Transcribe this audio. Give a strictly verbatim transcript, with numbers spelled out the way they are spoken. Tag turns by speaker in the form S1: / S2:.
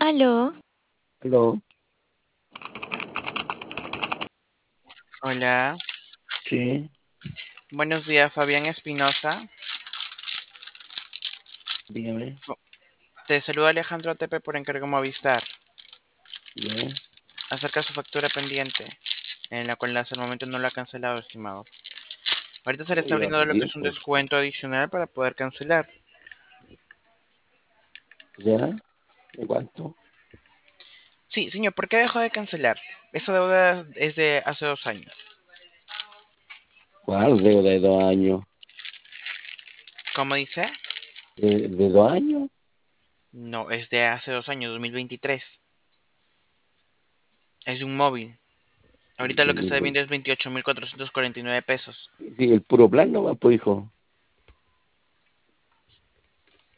S1: Aló,
S2: Aló,
S3: Hola,
S2: sí,
S3: buenos días, Fabián Espinosa.
S2: dígame,
S3: Te saluda Alejandro Tepe por encargo Movistar
S2: ya,
S3: acerca de su factura pendiente, en la cual hasta el momento no la ha cancelado, estimado. Ahorita se le
S2: ¿cómo
S3: está
S2: le va a
S3: brindando lo que
S2: pedir,
S3: es un
S2: pues?
S3: descuento adicional para poder cancelar.
S2: ¿Ya? ¿De cuánto?
S3: Sí, señor, ¿por qué dejó de cancelar? Esa deuda es de hace dos años.
S2: ¿Cuál deuda de dos años?
S3: ¿Cómo dice?
S2: ¿De, de dos años?
S3: No, es de hace dos años, dos mil veintitrés. Es de un móvil. Ahorita lo que está debiendo
S2: dos mil veinte.
S3: es veintiocho mil cuatrocientos cuarenta y nueve pesos.
S2: Sí, el puro plan nomás, pues, hijo.